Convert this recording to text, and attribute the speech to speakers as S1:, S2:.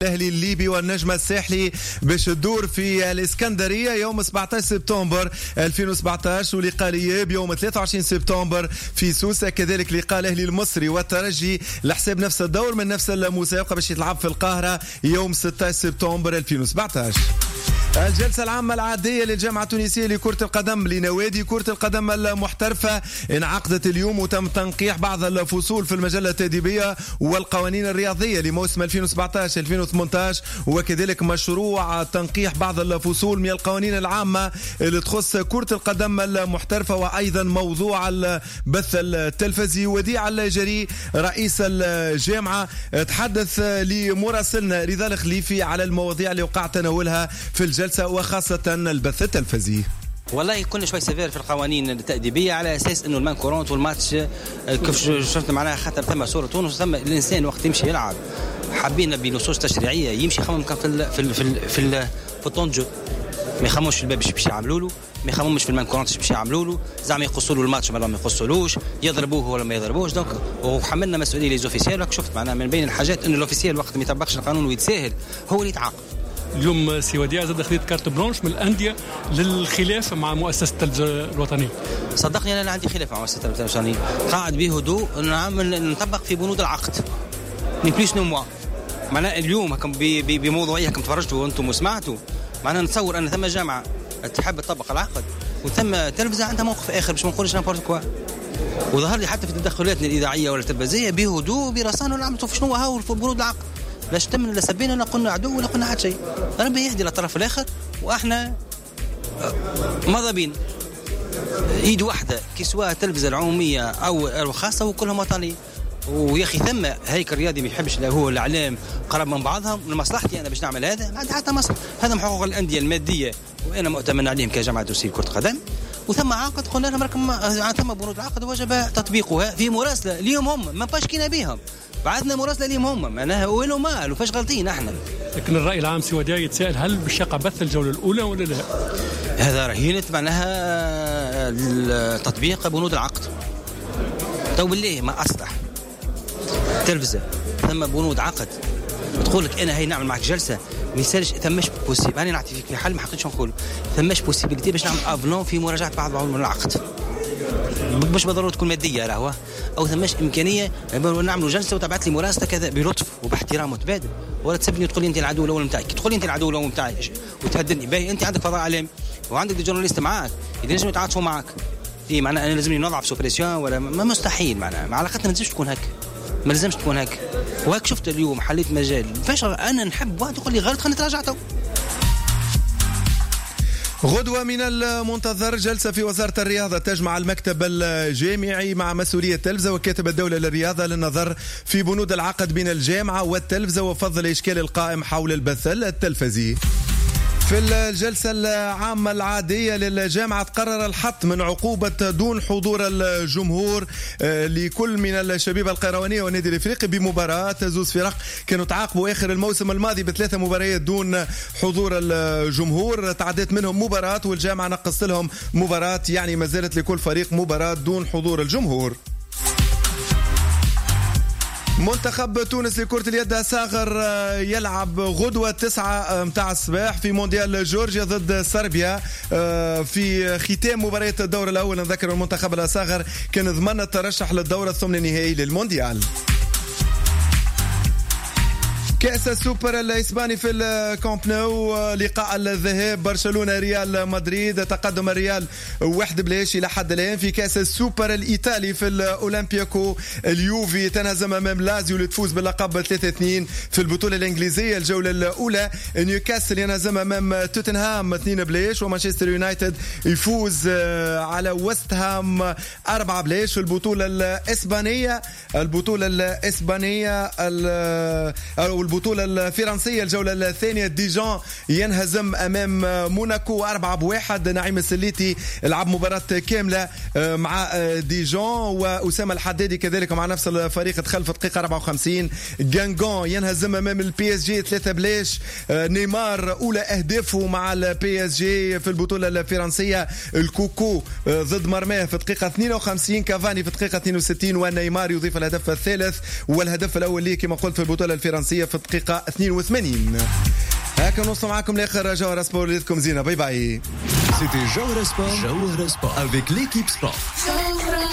S1: الأهلي الليبي والنجم الساحلي باش تدور في الإسكندرية يوم 17 سبتمبر 2017 ولقاء الإياب يوم 23 سبتمبر في سوسة. كذلك لقاء الأهلي المصري والترجي لحساب نفس الدور من نفس المسابقة باش يتلعب في القاهرة يوم 16 سبتمبر 2017. الجلسة العامة العادية للجامعة التونسية لكرة القدم لنوادي كرة القدم المحترفة انعقدت اليوم وتم تنقيح بعض الفصول في المجلة التأديبية والقوانين الرياضية لموسم 2017-2018 وكذلك مشروع تنقيح بعض الفصول من القوانين العامة اللي تخص كرة القدم المحترفة وأيضا موضوع البث التلفزي. وديع الجري رئيس الجامعة تحدث لمراسلنا رضا الخليفي على المواضيع اللي وقع تناولها في الجلسة وخاصة البث التلفزي.
S2: والله كنا شوي سيفير في القوانين التأديبية على أساس إنه المان كورونت والماتش كيف شفت معناها خاطر ثم صورة تونس ثم الإنسان وقت يمشي يلعب حابين بنصوص تشريعية يمشي يخمم في الطونجو ما يخممش الباب باش يعملوا له ما يخممش في المان كورونت باش يعملوا له زعما يقصوا له الماتش ولا ما يقصولوش يضربوه ولا ما يضربوش. دونك وحملنا مسؤولية ليزوفيسيال شفت معناها من بين الحاجات إنه الأوفيسيال وقت ما يطبقش القانون ويتساهل هو اللي يتعاقب.
S3: اليوم سي وديع زاد خذيت كارت برونش من الأندية للخلاف مع مؤسسة التلفزة الوطنية.
S2: صدقني أنا عندي خلاف مع مؤسسة التلفزة الوطنية قاعد بهدوء نطبق في بنود العقد من بليس نو موا معناها اليوم بموضوعية كم تفرجتوا وأنتم وسمعتوا معناها نتصور أن ثم جامعة تحب تطبق العقد وثم تلفزة عندها موقف آخر باش ما نقولش نابورت كوا. وظهر لي حتى في تدخلاتنا الإذاعية ولا التلفزية بهدوء برصانة نعملوا في شنو هاو في بنود العقد لاش تمن لا سبينا لا قلنا عدو ولا قلنا حتى شيء. ربي يهدي للطرف الآخر وإحنا مضابين إيد واحدة كي سواء التلفزة العمومية أو الخاصة وكلهم وطني. ويا أخي ثم هيكل رياضي ما يحبش هو الإعلام قرب من بعضهم لمصلحتي أنا باش نعمل هذا ما عندي حتى مصلحة. هذا من حقوق الأندية المادية وأنا مؤتمن عليهم كجامعة تونسية كرة قدم وثم عقد قلنا لهم ثم بنود العقد وجب تطبيقها في مراسلة ليهم هم ما باشكينا بهم بعثنا مراسلة ليهم هم معناها وينو مال وفاش غلطين احنا.
S3: لكن الرأي العام سي وديع يتساءل هل بالشقة بث الجولة الأولى ولا لا؟
S2: هذا رهينة معناها تطبيق بنود العقد. تو بالله ما أصلح تلفزة ثم بنود عقد تقول لك أنا هاي نعمل معك جلسة ميسالش ثمش بوسيب أنا نعطي فيك في حل ما حقيتش نقول ثمش بوسيبيليتي باش نعمل أفلون في مراجعة بعض من العقد مش بالضرورة تكون مادية راهو أو ثمش إمكانية نعملوا جلسة وتبعت لي مراسلة كذا بلطف وباحترام متبادل ولا تسبني وتقول لي أنت العدو الأول متاعي تقول لي أنت العدو الأول متاعي وتهددني باهي أنت عندك فضاء إعلامي وعندك دي جورناليست معاك إذا لازم يتعاطفوا معك إيه معناه أنا لازمني نضعف سوبريسيون ولا ما مستحيل معناه علاقتنا ما لازمش تكون هك ما لازمش تكون هك. وهيك شفت اليوم حليت مجال فاش أنا نحب واحد يقول لي غلط خلينا نتراجع تو.
S1: غدوة من المنتظر جلسة في وزارة الرياضة تجمع المكتب الجامعي مع مسؤولية التلفزة وكاتب الدولة للرياضة للنظر في بنود العقد بين الجامعة والتلفزة وفضل إشكال القائم حول البث التلفزي. في الجلسة العامة العادية للجامعة قرر الحط من عقوبة دون حضور الجمهور لكل من الشبيبة القيروانية والنادي الإفريقي بمباراة. زوز فرق كانوا تعاقبوا آخر الموسم الماضي ب3 مباريات دون حضور الجمهور تعدت منهم مباراة والجامعة نقصت لهم مباراة يعني ما زالت لكل فريق مباراة دون حضور الجمهور. منتخب تونس لكرة اليد صاغر يلعب غدوة 9 متاع الصباح في مونديال جورجيا ضد صربيا في ختام مباريات الدور الأول. نذكر المنتخب الصاغر كان ضمن الترشح للدور الثمن النهائي للمونديال. كأس السوبر الإسباني في الكامب نو لقاء الذهاب برشلونة ريال مدريد تقدم الريال 1-0 إلى حد الآن. في كأس السوبر الإيطالي في الأولمبياكو اليوفي تنهزم أمام لازيو لتفوز باللقب 3-2 في البطولة الإنجليزية الجولة الأولى. نيوكاسل ينهزم أمام توتنهام 2-0 ومانشستر يونايتد يفوز على ويست هام 4-0 في البطولة الإسبانية البطولة الفرنسية الجولة الثانية. ديجون ينهزم أمام موناكو 4-1. نعيم السليتي لعب مباراة كاملة مع ديجون وأسامة الحدادي كذلك مع نفس الفريق دخل في دقيقة 54. جانغون ينهزم أمام البي اس جي 3-0. نيمار أولى أهدافه مع البي اس جي في البطولة الفرنسية. الكوكو ضد مرماه في دقيقة 52. كافاني في دقيقة 62 ونيمار يضيف الهدف الثالث والهدف الأول ليه كما قلت في البطولة الفرنسية في الدقيقة 82. هكا نوصل معكم لاخر جوهرة سبور. ليتكم زينة. باي باي.
S4: C'était Jawara Sport avec l'équipe sport.